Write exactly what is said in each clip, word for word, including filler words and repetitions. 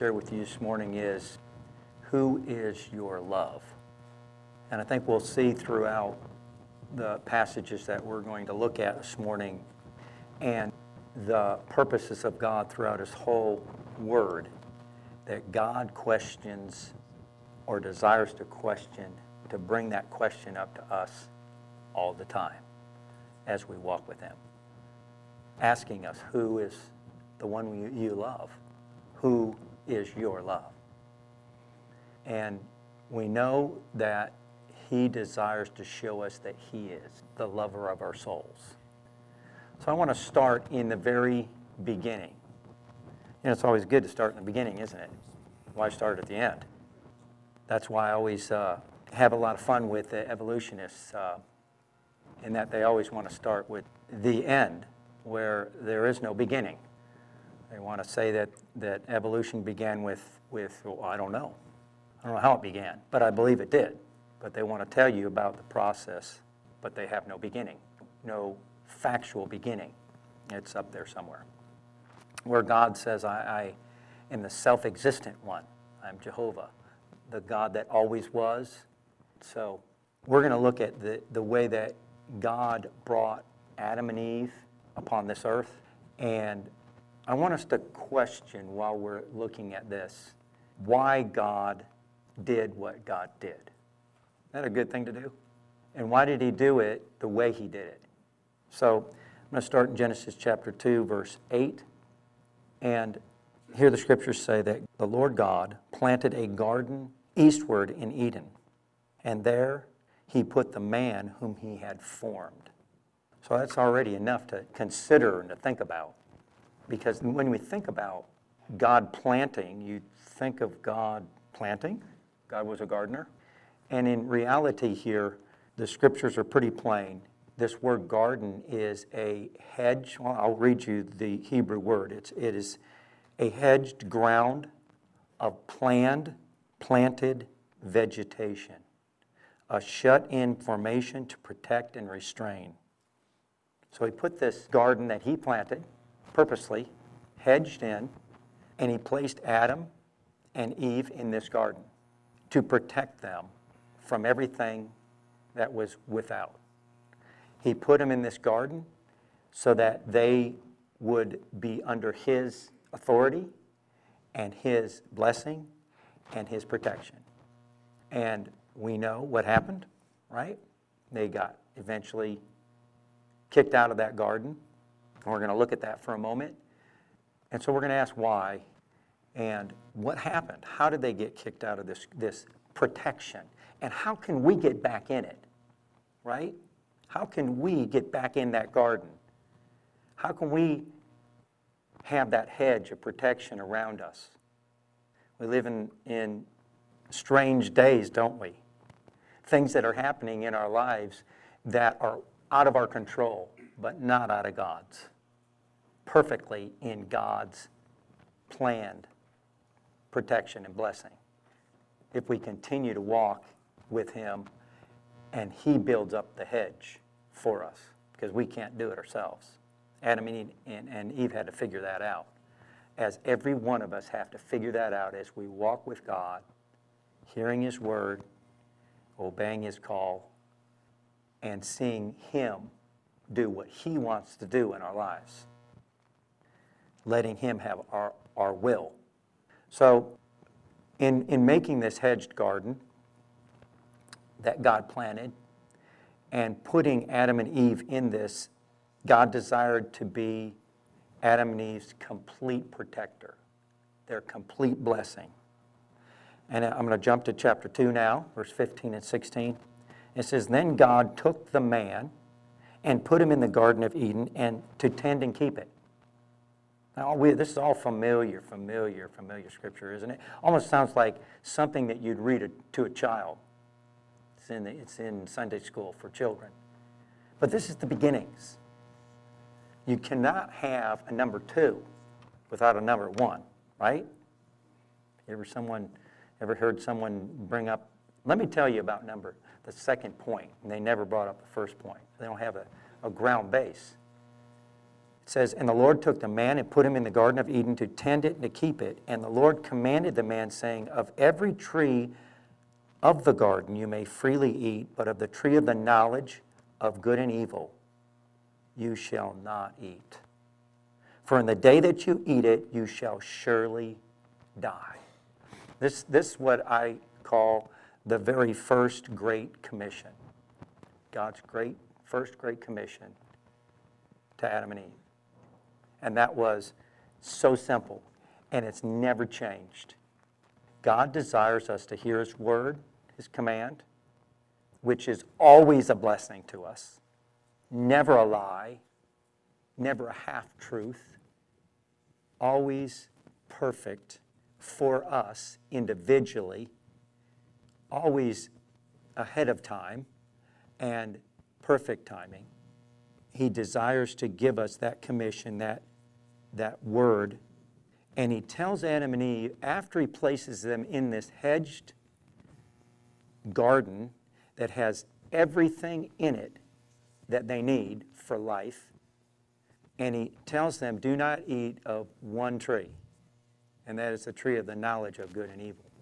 share with you this morning is, who is your love? And I think we'll see throughout the passages that we're going to look at this morning and the purposes of God throughout His whole Word, that God questions or desires to question, to bring that question up to us all the time as we walk with Him. Asking us, who is the one you, you love? Who is your love? And we know that He desires to show us that He is the lover of our souls. So I want to start in the very beginning. You know, it's always good to start in the beginning, isn't it? Why start at the end? That's why I always uh, have a lot of fun with the evolutionists, uh, in that they always want to start with the end, where there is no beginning. They want to say that, that evolution began with, with well, I don't know. I don't know how it began, but I believe it did. But they want to tell you about the process, but they have no beginning, no factual beginning. It's up there somewhere. Where God says, I, I am the self-existent one. I'm Jehovah, the God that always was. So we're going to look at the, the way that God brought Adam and Eve upon this earth. And I want us to question, while we're looking at this, why God did what God did. Isn't that a good thing to do? And why did He do it the way He did it? So I'm going to start in Genesis chapter two, verse eight. And here the scriptures say that the Lord God planted a garden eastward in Eden, and there He put the man whom He had formed. So that's already enough to consider and to think about. Because when we think about God planting, you think of God planting. God was a gardener. And in reality here, the scriptures are pretty plain. This word garden is a hedge. Well, I'll read you the Hebrew word. It's, it is a hedged ground of planned, planted vegetation, a shut-in formation to protect and restrain. So He put this garden that He planted, purposely, hedged in, and He placed Adam and Eve in this garden to protect them from everything that was without. He put them in this garden so that they would be under His authority and His blessing and His protection. And we know what happened, right? They got eventually kicked out of that garden. And we're going to look at that for a moment. And so we're going to ask why and what happened. How did they get kicked out of this, this protection? And how can we get back in it, right? How can we get back in that garden? How can we have that hedge of protection around us? We live in, in strange days, don't we? Things that are happening in our lives that are out of our control, but not out of God's. Perfectly in God's planned protection and blessing. If we continue to walk with Him and He builds up the hedge for us, because we can't do it ourselves. Adam and Eve, and, and Eve had to figure that out. As every one of us have to figure that out as we walk with God, hearing His word, obeying His call, and seeing Him do what He wants to do in our lives. Letting Him have our, our will. So, in, in making this hedged garden that God planted and putting Adam and Eve in this, God desired to be Adam and Eve's complete protector, their complete blessing. And I'm going to jump to chapter two now, verse fifteen and sixteen. It says, Then God took the man and put him in the Garden of Eden and to tend and keep it. Now, we, this is all familiar, familiar, familiar scripture, isn't it? Almost sounds like something that you'd read a, to a child. It's in, the, it's in Sunday school for children. But this is the beginnings. You cannot have a number two without a number one, right? Ever someone, ever heard someone bring up, let me tell you about number, the second point, and they never brought up the first point. They don't have a, a ground base. says, "And the Lord took the man and put him in the Garden of Eden to tend it and to keep it. And the Lord commanded the man, saying, Of every tree of the garden you may freely eat, but of the tree of the knowledge of good and evil you shall not eat. For in the day that you eat it, you shall surely die." This, this is what I call the very first Great Commission. God's great, first Great Commission to Adam and Eve. And that was so simple, and it's never changed. God desires us to hear His word, His command, which is always a blessing to us, never a lie, never a half-truth, always perfect for us individually, always ahead of time and perfect timing. He desires to give us that commission, that, that word. And He tells Adam and Eve, after He places them in this hedged garden that has everything in it that they need for life, and He tells them, do not eat of one tree, and that is the tree of the knowledge of good and evil.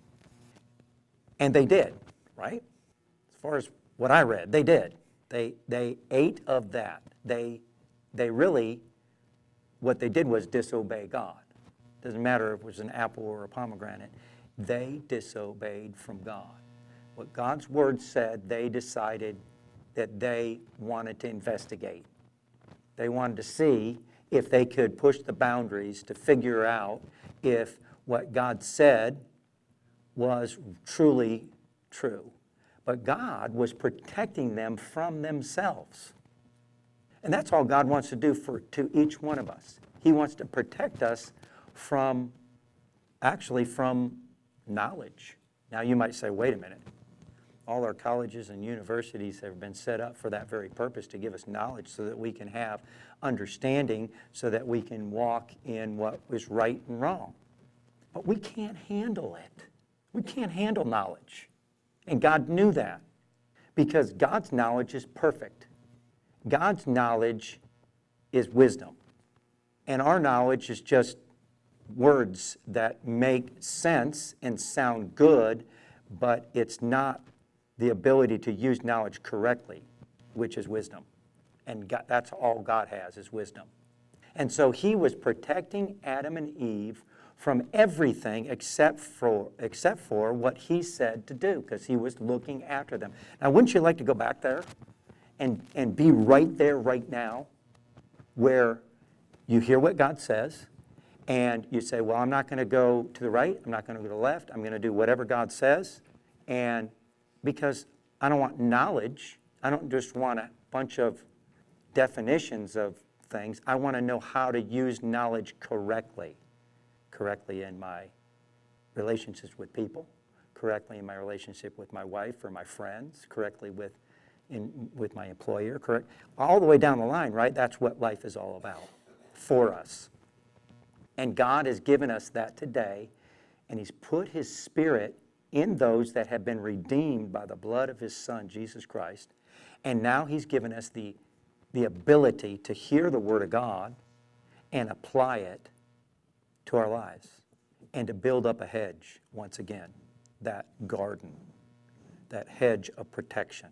And they did, right? As far as what I read, they did. They, they ate of that. They, they really, what they did was disobey God. Doesn't matter if it was an apple or a pomegranate. They disobeyed from God. What God's word said, they decided that they wanted to investigate. They wanted to see if they could push the boundaries to figure out if what God said was truly true. But God was protecting them from themselves. And that's all God wants to do for to each one of us. He wants to protect us from, actually from knowledge. Now you might say, wait a minute. All our colleges and universities have been set up for that very purpose, to give us knowledge so that we can have understanding, so that we can walk in what is right and wrong. But we can't handle it. We can't handle knowledge. And God knew that, because God's knowledge is perfect. God's knowledge is wisdom. And our knowledge is just words that make sense and sound good, but it's not the ability to use knowledge correctly, which is wisdom. And God, that's all God has, is wisdom. And so He was protecting Adam and Eve from everything except for, except for what He said to do, because He was looking after them. Now, wouldn't you like to go back there and, and be right there right now, where you hear what God says, and you say, well, I'm not going to go to the right, I'm not going to go to the left, I'm going to do whatever God says, and because I don't want knowledge, I don't just want a bunch of definitions of things, I want to know how to use knowledge correctly. Correctly in my relationships with people, correctly in my relationship with my wife or my friends, correctly with, in, with my employer, correct? All the way down the line, right? That's what life is all about for us. And God has given us that today, and He's put His Spirit in those that have been redeemed by the blood of His Son, Jesus Christ. And now He's given us the, the ability to hear the Word of God and apply it to our lives, and to build up a hedge, once again, that garden, that hedge of protection.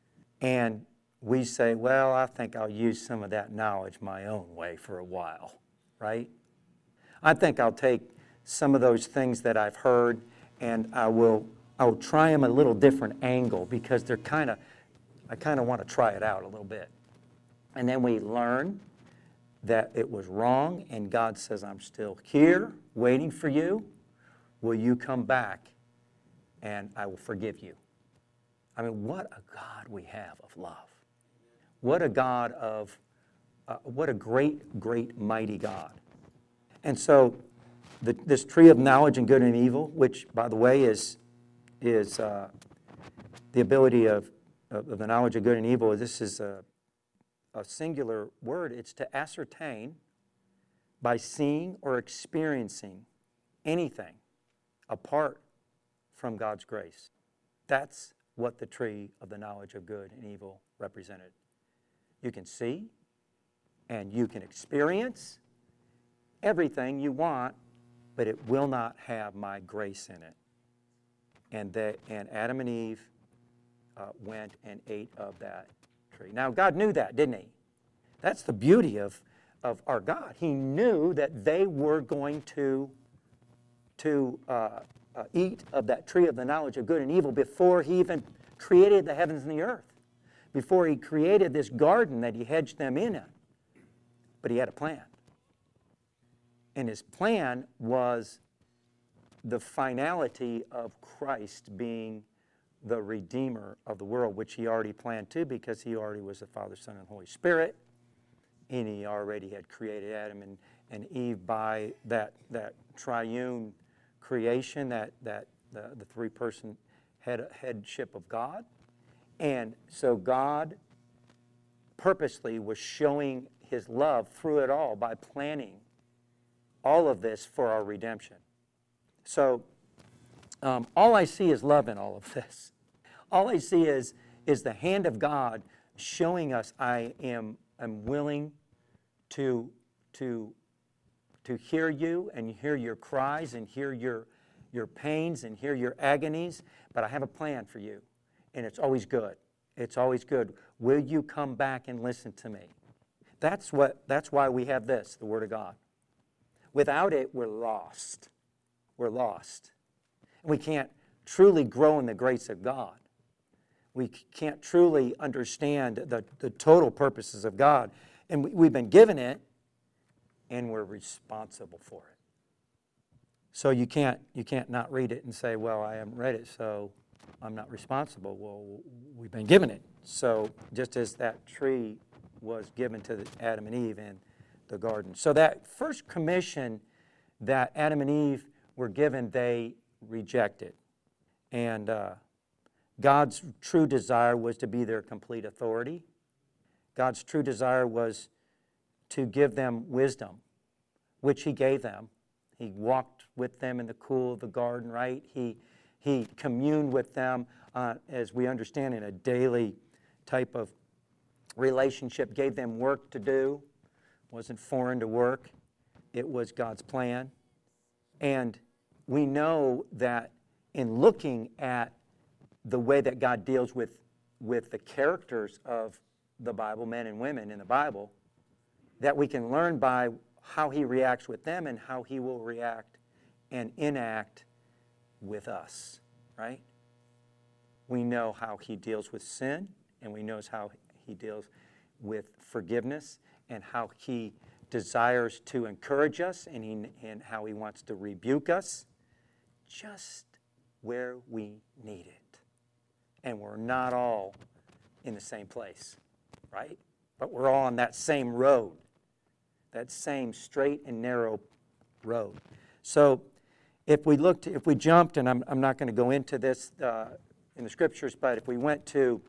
And we say, well, I think I'll use some of that knowledge my own way for a while, right? I think I'll take some of those things that I've heard, and I will I'll try them a little different angle, because they're kind of, I kind of want to try it out a little bit. And then we learn that it was wrong, and God says, I'm still here waiting for you. Will you come back, and I will forgive you? I mean, what a God we have of love. What a God of, uh, what a great, great, mighty God. And so the, this tree of knowledge and good and evil, which, by the way, is, is uh, the ability of, of, of the knowledge of good and evil, this is a a singular word. It's to ascertain by seeing or experiencing anything apart from God's grace. That's what the tree of the knowledge of good and evil represented. You can see, And you can experience everything you want, but it will not have my grace in it. And, they, and Adam and Eve uh, went and ate of that tree. Now, God knew that, didn't he? That's the beauty of, of our God. He knew that they were going to, to uh, uh, eat of that tree of the knowledge of good and evil before he even created the heavens and the earth, before he created this garden that he hedged them in. But he had a plan. And his plan was the finality of Christ being the Redeemer of the world, which he already planned to because he already was the Father, Son, and Holy Spirit. And he already had created Adam and, and Eve by that, that triune creation, that, that the, the three-person head, headship of God. And so God purposely was showing his love through it all by planning all of this for our redemption. So um, all I see is love in all of this. All I see is, is the hand of God showing us I am I'm willing to, to, to hear you and hear your cries and hear your, your pains and hear your agonies, but I have a plan for you, and it's always good. It's always good. Will you come back and listen to me? That's what. That's why we have this, the Word of God. Without it, we're lost. We're lost. We can't truly grow in the grace of God. We can't truly understand the, the total purposes of God. And we, we've been given it, and we're responsible for it. So you can't, you can't not read it and say, well, I haven't read it, so I'm not responsible. Well, we've been given it. So just as that tree was given to Adam and Eve in the garden. So that first commission that Adam and Eve were given, they rejected. And uh, God's true desire was to be their complete authority. God's true desire was to give them wisdom, which he gave them. He walked with them in the cool of the garden, right? He, he communed with them, uh, as we understand, in a daily type of relationship, gave them work to do. Wasn't foreign to work. It was God's plan. And we know that in looking at the way that God deals with, with the characters of the Bible, men and women in the Bible, that we can learn by how he reacts with them and how he will react and enact with us, right? We know how he deals with sin, and we know how he deals with forgiveness, and how he desires to encourage us, and, he, and how he wants to rebuke us just where we need it. And we're not all in the same place, right? But we're all on that same road, that same straight and narrow road. So if we looked, if we jumped, and I'm, I'm not going to go into this uh, in the scriptures, but if we went to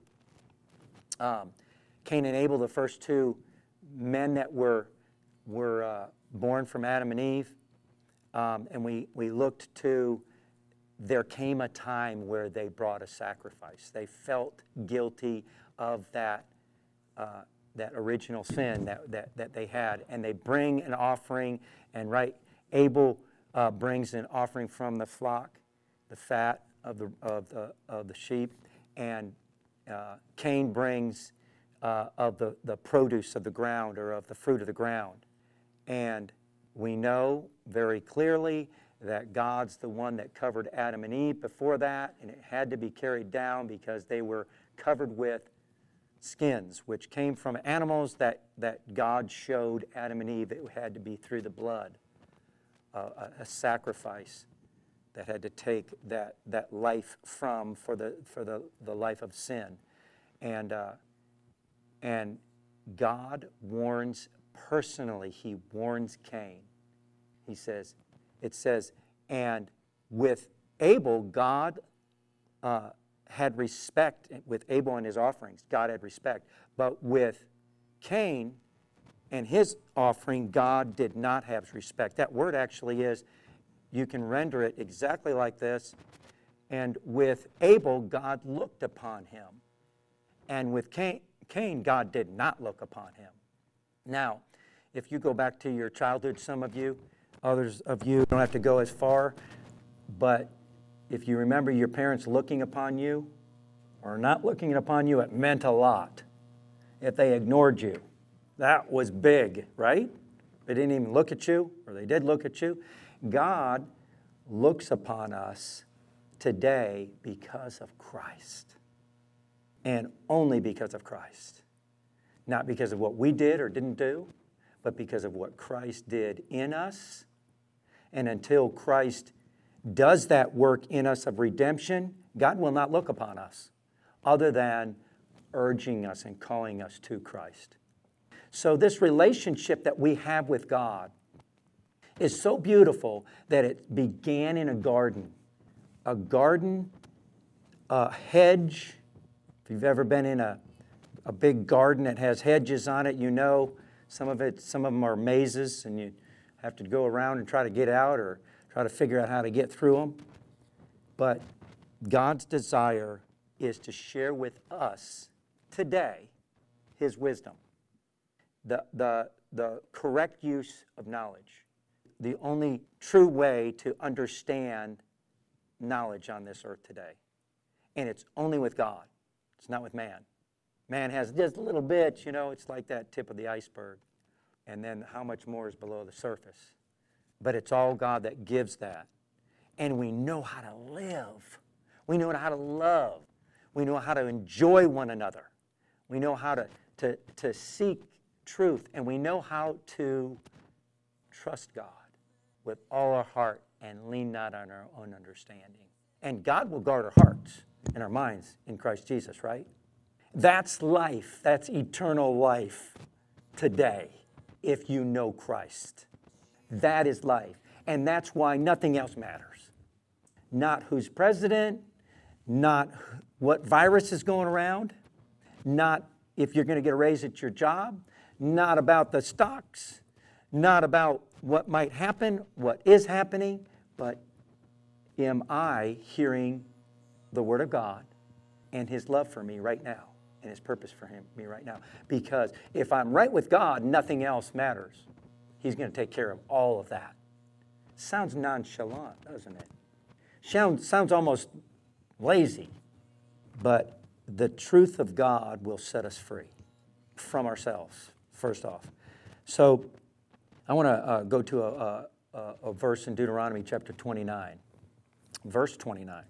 um, Cain and Abel, the first two men that were were uh, born from Adam and Eve, um, and we, we looked to, there came a time where they brought a sacrifice. They felt guilty of that uh, that original sin that, that, that they had, and they bring an offering, and right, Abel uh, brings an offering from the flock, the fat of the of the of the sheep, and uh, Cain brings Uh, of the, the produce of the ground, or of the fruit of the ground. And we know very clearly that God's the one that covered Adam and Eve before that, and it had to be carried down because they were covered with skins, which came from animals that, that God showed Adam and Eve it had to be through the blood, uh, a, a sacrifice that had to take that, that life from for the for the, the life of sin. And uh, And God warns personally, he warns Cain. He says, it says, and with Abel, God uh, had respect. With Abel and his offerings, God had respect. But with Cain and his offering, God did not have respect. That word actually is, you can render it exactly like this. And with Abel, God looked upon him. And with Cain, Cain, God did not look upon him. Now, If you go back to your childhood, some of you, others of you don't have to go as far, but if you remember your parents looking upon you or not looking upon you, it meant a lot. If they ignored you, that was big, right? They didn't even look at you, or they did look at you. God looks upon us today because of Christ, and only because of Christ. Not because of what we did or didn't do, but because of what Christ did in us. And until Christ does that work in us of redemption, God will not look upon us other than urging us and calling us to Christ. So this relationship that we have with God is so beautiful that it began in a garden. A garden, a hedge. If you've ever been in a, a big garden that has hedges on it, you know some of it, some of them are mazes, and you have to go around and try to get out or try to figure out how to get through them. But God's desire is to share with us today His wisdom, the, the, the correct use of knowledge, the only true way to understand knowledge on this earth today. And it's only with God. It's not with man. Man has just a little bit, you know, it's like that tip of the iceberg. And then how much more is below the surface? But it's all God that gives that. And we know how to live. We know how to love. We know how to enjoy one another. We know how to, to, to seek truth. And we know how to trust God with all our heart and lean not on our own understanding. And God will guard our hearts and our minds in Christ Jesus, right? That's life. That's eternal life today if you know Christ. That is life. And that's why nothing else matters. Not who's president, not what virus is going around, not if you're going to get a raise at your job, not about the stocks, not about what might happen, what is happening, but am I hearing the Word of God and His love for me right now and His purpose for him, me right now? Because if I'm right with God, nothing else matters. He's going to take care of all of that. Sounds nonchalant, doesn't it? Sounds, sounds almost lazy. But the truth of God will set us free from ourselves, first off. So I want to uh, go to a, a, a verse in Deuteronomy chapter twenty-nine, verse twenty-nine.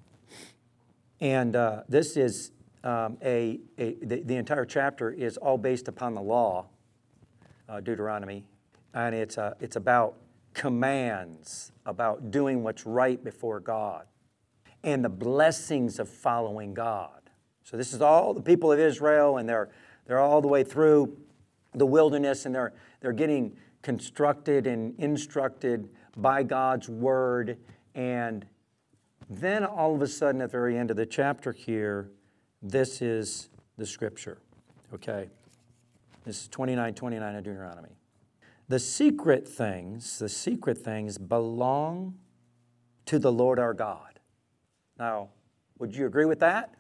And uh, this is um, a, a the, the entire chapter is all based upon the law, uh, Deuteronomy. And it's, uh, it's about commands, about doing what's right before God, and the blessings of following God. So this is all the people of Israel, and they're, they're all the way through the wilderness, and they're, they're getting constructed and instructed by God's Word. And then all of a sudden, at the very end of the chapter here, this is the Scripture, okay? This is twenty-nine twenty-nine of Deuteronomy. The secret things, the secret things belong to the Lord our God. Now, would you agree with that?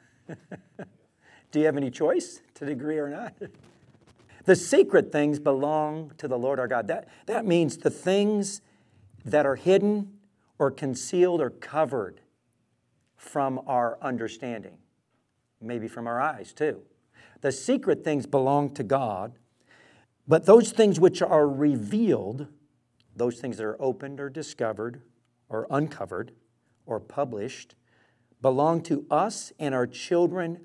Do you have any choice to agree or not? The secret things belong to the Lord our God. That, that means the things that are hidden or concealed or covered from our understanding, maybe from our eyes too. The secret things belong to God. But those things which are revealed, those things that are opened or discovered or uncovered or published, belong to us and our children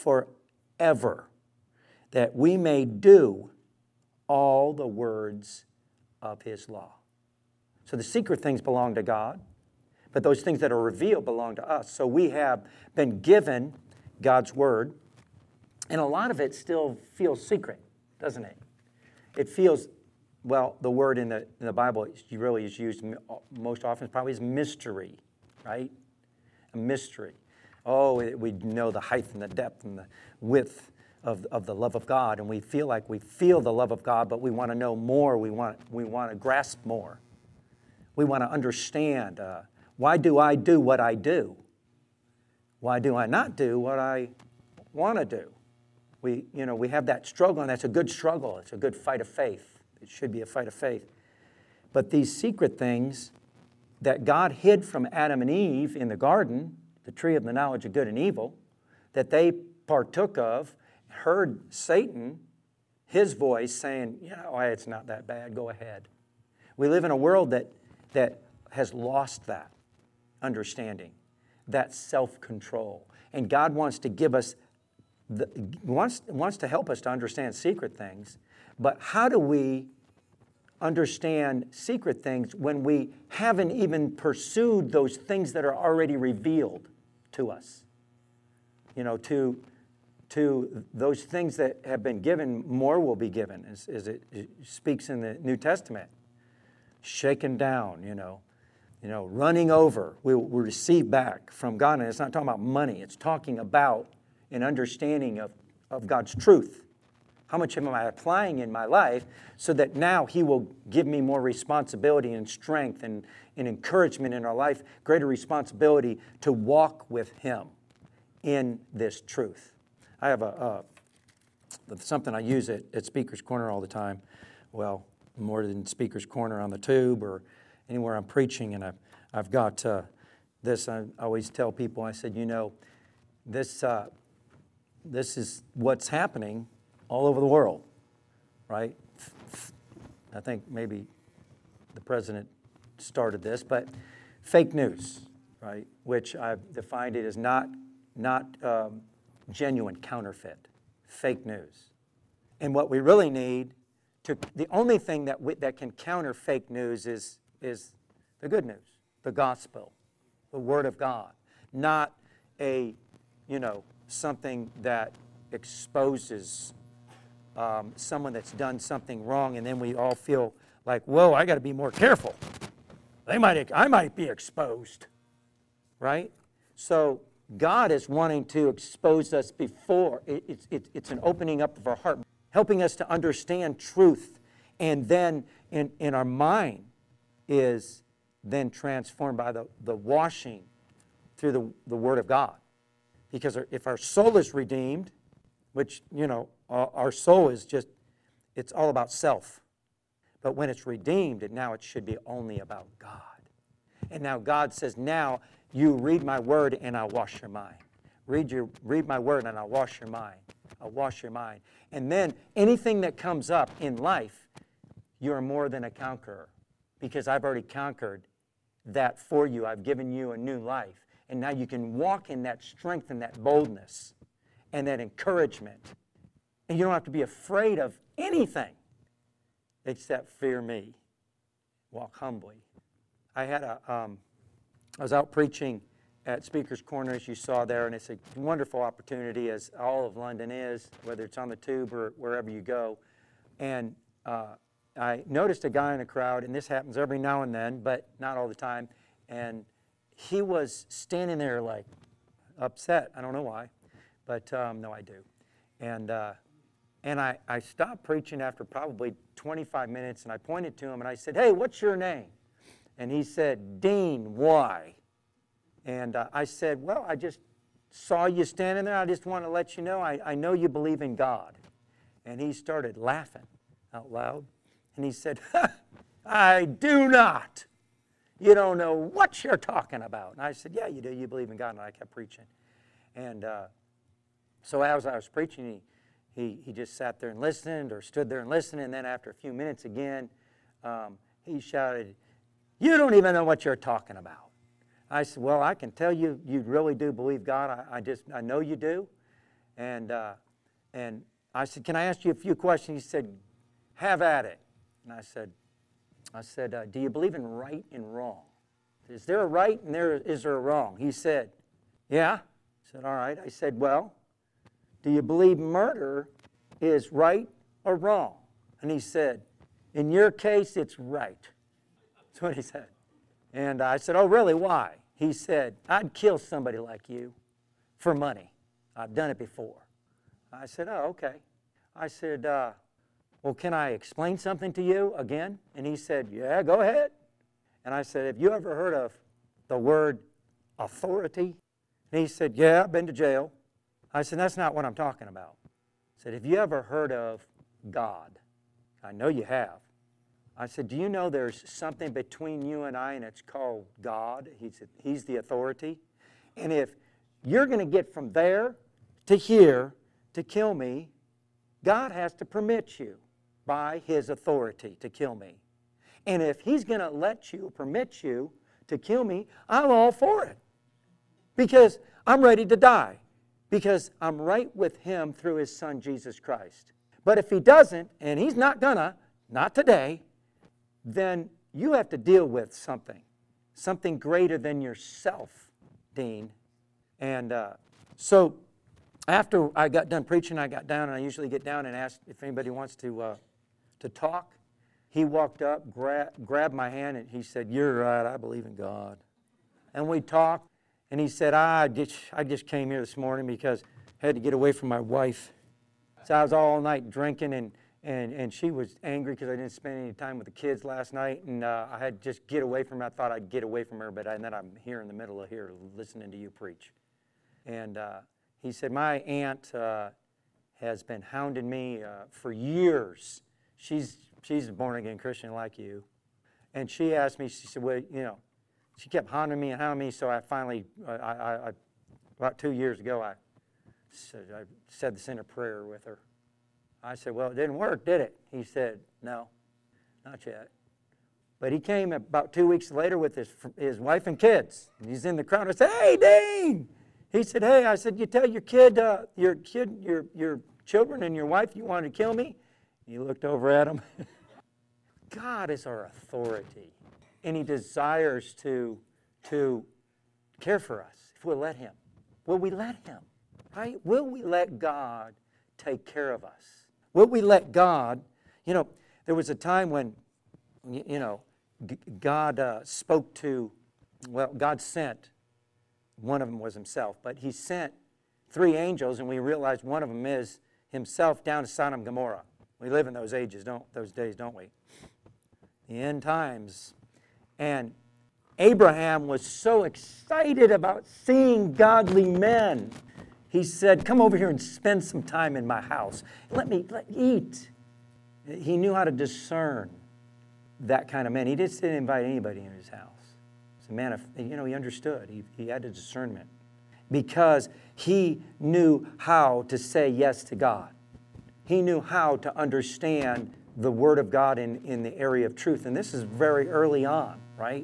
forever, that we may do all the words of His law. So the secret things belong to God, but those things that are revealed belong to us. So we have been given God's Word, and a lot of it still feels secret, doesn't it? It feels, well, the word in the, in the Bible really is used most often probably as mystery, right? A mystery. Oh, we know the height and the depth and the width of, of the love of God, and we feel like we feel the love of God, but we want to know more. We want, we want to grasp more. We want to understand, uh, why do I do what I do? Why do I not do what I want to do? We, you know, we have that struggle, and that's a good struggle. It's a good fight of faith it should be a fight of faith. But these secret things that God hid from Adam and Eve in the garden, the tree of the knowledge of good and evil, that they partook of, heard Satan, his voice saying, you know, it's not that bad, go ahead. We live in a world that, that has lost that understanding, that self-control. And God wants to give us, the, wants, wants to help us to understand secret things. But how do we understand secret things when we haven't even pursued those things that are already revealed to us? You know, to, to those things that have been given, more will be given, as, as it, it speaks in the New Testament. Shaken down, you know, you know, running over, we will receive back from God. And it's not talking about money. It's talking about an understanding of, of God's truth. How much am I applying in my life so that now He will give me more responsibility and strength and, and encouragement in our life, greater responsibility to walk with Him in this truth. I have a, a something I use at, at Speaker's Corner all the time. Well, more than Speaker's Corner on the tube or anywhere I'm preaching, and I've, I've got uh, this. I always tell people, I said, you know, this, uh, this is what's happening all over the world, right? I think maybe the president started this, but fake news, right? Which I've defined it as not, not um, genuine, counterfeit, fake news. And what we really need to, the only thing that we, that can counter fake news is, is the good news, the gospel, the Word of God, not a, you know, something that exposes Um, someone that's done something wrong, and then we all feel like, whoa, I got to be more careful. They might, I might be exposed, right? So God is wanting to expose us before. It, it, it, it's an opening up of our heart, helping us to understand truth, and then in, in our mind is then transformed by the, the washing through the, the Word of God. Because if our soul is redeemed, which, you know, our soul is just, it's all about self. But when it's redeemed, and now it should be only about God. And now God says, now you read my word and I'll wash your mind. Read, your, read my word and I'll wash your mind. I'll wash your mind. And then anything that comes up in life, you're more than a conqueror. Because I've already conquered that for you. I've given you a new life. And now you can walk in that strength and that boldness and that encouragement. And you don't have to be afraid of anything except fear me. Walk humbly. I had a, um, I was out preaching at Speaker's Corner, as you saw there, and it's a wonderful opportunity, as all of London is, whether it's on the tube or wherever you go. And uh, I noticed a guy in the crowd, and this happens every now and then, but not all the time, and he was standing there like upset. I don't know why, but um, no, I do. And uh, and I, I stopped preaching after probably twenty-five minutes, and I pointed to him, and I said, hey, what's your name? And he said, Dean, why? And uh, I said, well, I just saw you standing there. I just want to let you know, I, I know you believe in God. And he started laughing out loud. And he said, I do not. You don't know what you're talking about. And I said, yeah, you do. You believe in God. And I kept preaching. And uh, so as I was preaching, he, he, he just sat there and listened, or stood there and listened. And then after a few minutes again, um, he shouted, you don't even know what you're talking about. I said, well, I can tell you, you really do believe God. I, I just, I know you do. And uh, and I said, can I ask you a few questions? He said, have at it. And I said, I said, uh, do you believe in right and wrong? Is there a right and there is there a wrong? He said, yeah. I said, all right. I said, well, do you believe murder is right or wrong? And he said, in your case, it's right. That's what he said. And I said, oh, really, why? He said, I'd kill somebody like you for money. I've done it before. I said, oh, okay. I said, uh, well, can I explain something to you again? And he said, yeah, go ahead. And I said, have you ever heard of the word authority? And he said, yeah, I've been to jail. I said, that's not what I'm talking about. I said, have you ever heard of God? I know you have. I said, do you know there's something between you and I, and it's called God? He said, He's the authority. And if you're going to get from there to here to kill me, God has to permit you by His authority to kill me. And if He's going to let you, permit you to kill me, I'm all for it. Because I'm ready to die. Because I'm right with Him through His Son, Jesus Christ. But if He doesn't, and He's not gonna, not today, then you have to deal with something. Something greater than yourself, Dean. And uh, so after I got done preaching, I got down, and I usually get down and ask if anybody wants to uh, to talk. He walked up, gra- grabbed my hand, and he said, you're right, I believe in God. And we talked, and he said, I just, I just came here this morning because I had to get away from my wife. So I was all night drinking, and, and, and she was angry because I didn't spend any time with the kids last night, and uh, I had to just get away from her. I thought I'd get away from her, but I, and then I'm here in the middle of here listening to you preach. And uh, he said, my aunt uh, has been hounding me uh, for years. She's she's a born-again Christian like you. And she asked me, she said, well, you know, she kept hounding me and hounding me, so I finally, I, I, I about two years ago, I said, I said this in a prayer with her. I said, well, it didn't work, did it? He said, no, not yet. But he came about two weeks later with his his wife and kids. And he's in the crowd. I said, hey, Dean. He said, hey, I said, you tell your kid, uh, your kid, your your children and your wife you wanted to kill me? He looked over at him. God is our authority, and He desires to, to care for us if we'll let Him. Will we let Him? Right? Will we let God take care of us? Will we let God, you know, there was a time when, you know, God uh, spoke to, well, God sent, one of them was Himself, but He sent three angels, and we realized one of them is Himself down to Sodom and Gomorrah. We live in those ages, don't those days, don't we? The end times. And Abraham was so excited about seeing godly men. He said, come over here and spend some time in my house. Let me let, eat. He knew how to discern that kind of man. He just didn't invite anybody in his house. He's a man of, you know, he understood. He, he had a discernment. Because he knew how to say yes to God. He knew how to understand the Word of God in, in the area of truth. And this is very early on, right?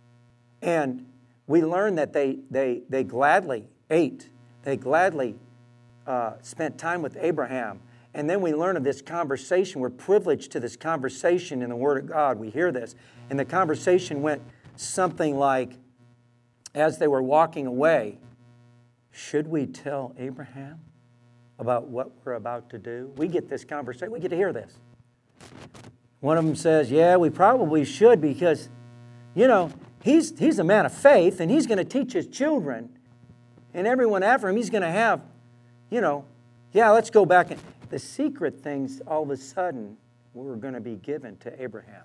And we learn that they, they, they gladly ate. They gladly uh, spent time with Abraham. And then we learn of this conversation. We're privileged to this conversation in the Word of God. We hear this. And the conversation went something like, as they were walking away, should we tell Abraham about what we're about to do? We get this conversation. We get to hear this. One of them says, yeah, we probably should because, you know, he's, he's a man of faith and he's going to teach his children and everyone after him, he's going to have, you know, yeah, let's go back. And the secret things all of a sudden were going to be given to Abraham.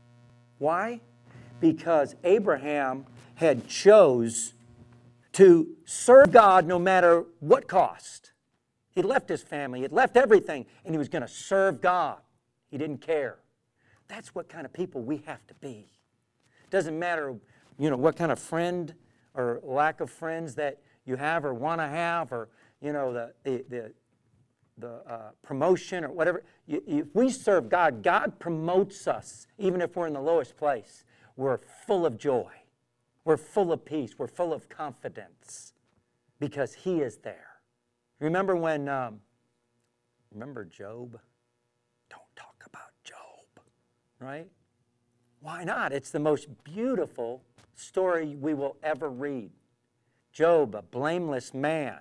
Why? Because Abraham had chose to serve God no matter what cost. He left his family, he had left everything, and he was going to serve God. He didn't care. That's what kind of people we have to be. Doesn't matter, you know, what kind of friend or lack of friends that you have or want to have, or, you know, the the the, the uh, promotion or whatever. You, if we serve God, God promotes us, even if we're in the lowest place. We're full of joy. We're full of peace. We're full of confidence because He is there. Remember when, um, remember Job? Don't talk about Job, right? Why not? It's the most beautiful story we will ever read. Job, a blameless man.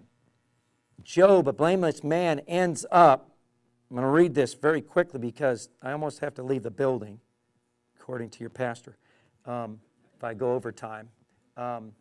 Job, a blameless man, ends up, I'm going to read this very quickly because I almost have to leave the building, according to your pastor, um, if I go over time. Um,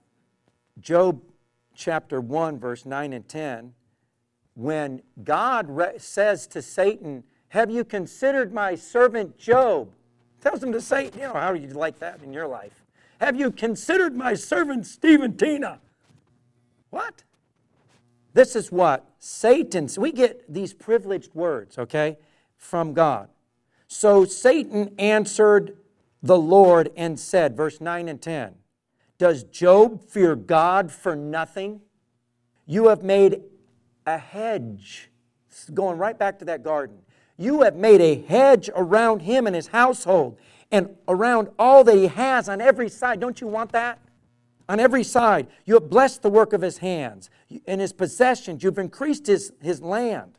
Job chapter one, verse nine and ten, when God re- says to Satan, have you considered my servant Job? Tells him to Satan, you know, how do you like that in your life? Have you considered my servant Stephen Tina? What? This is what Satan's, we get these privileged words, okay, from God. So Satan answered the Lord and said, verse nine and ten, does Job fear God for nothing? You have made a hedge. Going right back to that garden. You have made a hedge around him and his household and around all that he has on every side. Don't you want that? On every side. You have blessed the work of his hands and his possessions. You've increased his, his land.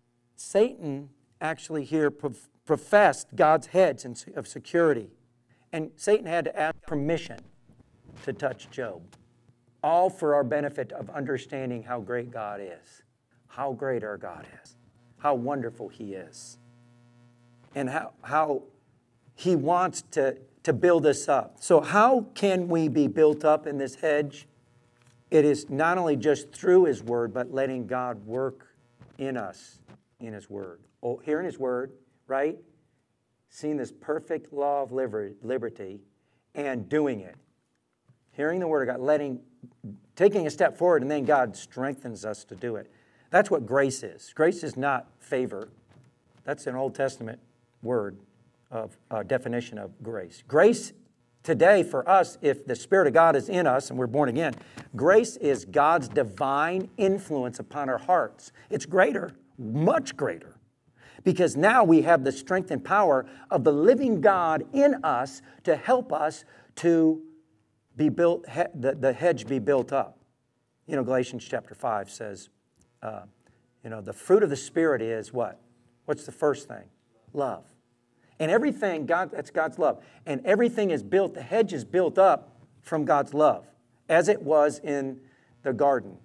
Satan actually here prof- professed God's hedge of security. And Satan had to ask permission to touch Job. All for our benefit of understanding how great God is. How great our God is. How wonderful He is. And how, how He wants to, to build us up. So how can we be built up in this hedge? It is not only just through His Word, but letting God work in us in His Word. Oh, hearing His Word, right? Seeing this perfect law of liberty and doing it. Hearing the Word of God, letting, taking a step forward, and then God strengthens us to do it. That's what grace is. Grace is not favor. That's an Old Testament word of uh, definition of grace. Grace today for us, if the Spirit of God is in us and we're born again, grace is God's divine influence upon our hearts. It's greater, much greater, because now we have the strength and power of the living God in us to help us to be built, he, the, the hedge be built up. You know, Galatians chapter five says, uh, you know, the fruit of the Spirit is what? What's the first thing? Love. And everything, God, that's God's love. And everything is built, the hedge is built up from God's love, as it was in the garden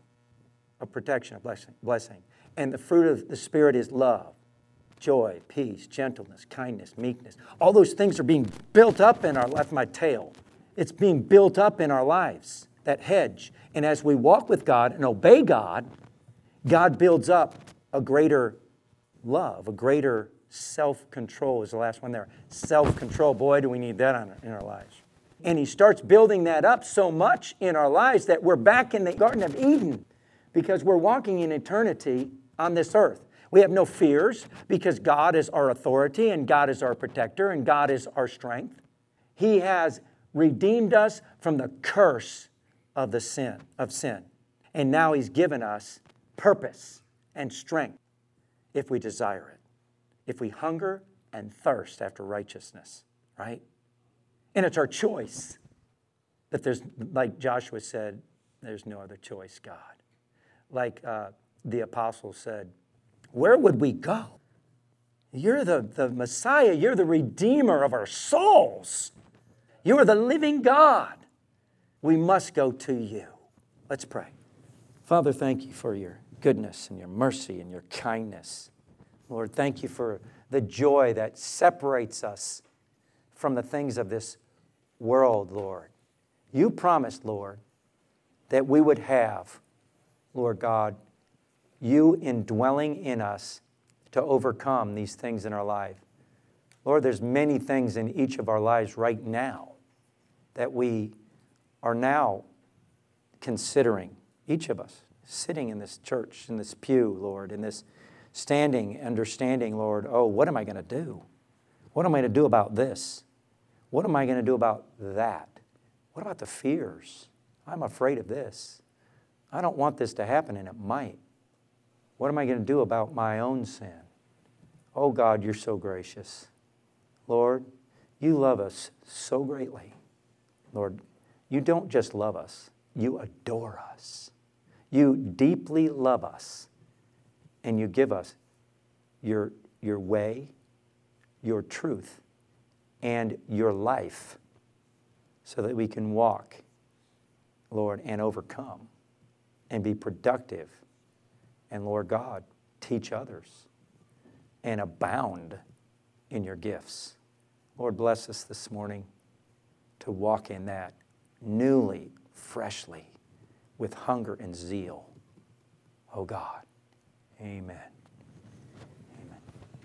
of protection, of blessing. blessing. And the fruit of the Spirit is love, joy, peace, gentleness, kindness, meekness. All those things are being built up in our life. My tail. It's being built up in our lives, that hedge. And as we walk with God and obey God, God builds up a greater love, a greater self-control is the last one there. Self-control. Boy, do we need that on, in our lives. And He starts building that up so much in our lives that we're back in the Garden of Eden because we're walking in eternity on this earth. We have no fears because God is our authority and God is our protector and God is our strength. He has redeemed us from the curse of the sin, of sin. And now He's given us purpose and strength if we desire it. If we hunger and thirst after righteousness, right? And it's our choice that there's, like Joshua said, there's no other choice, God. Like uh, the apostles said, where would we go? You're the, the Messiah. You're the Redeemer of our souls. You are the living God. We must go to You. Let's pray. Father, thank You for Your goodness and Your mercy and Your kindness. Lord, thank You for the joy that separates us from the things of this world, Lord. You promised, Lord, that we would have, Lord God, You indwelling in us to overcome these things in our life. Lord, there's many things in each of our lives right now that we are now considering, each of us, sitting in this church, in this pew, Lord, in this standing, understanding, Lord, oh, what am I going to do? What am I going to do about this? What am I going to do about that? What about the fears? I'm afraid of this. I don't want this to happen, and it might. What am I going to do about my own sin? Oh, God, You're so gracious. Lord, You love us so greatly. Lord, You don't just love us. You adore us. You deeply love us. And You give us your, your way, Your truth, and Your life so that we can walk, Lord, and overcome and be productive. And Lord God, teach others and abound in Your gifts. Lord, bless us this morning to walk in that newly, freshly, with hunger and zeal. Oh God, amen.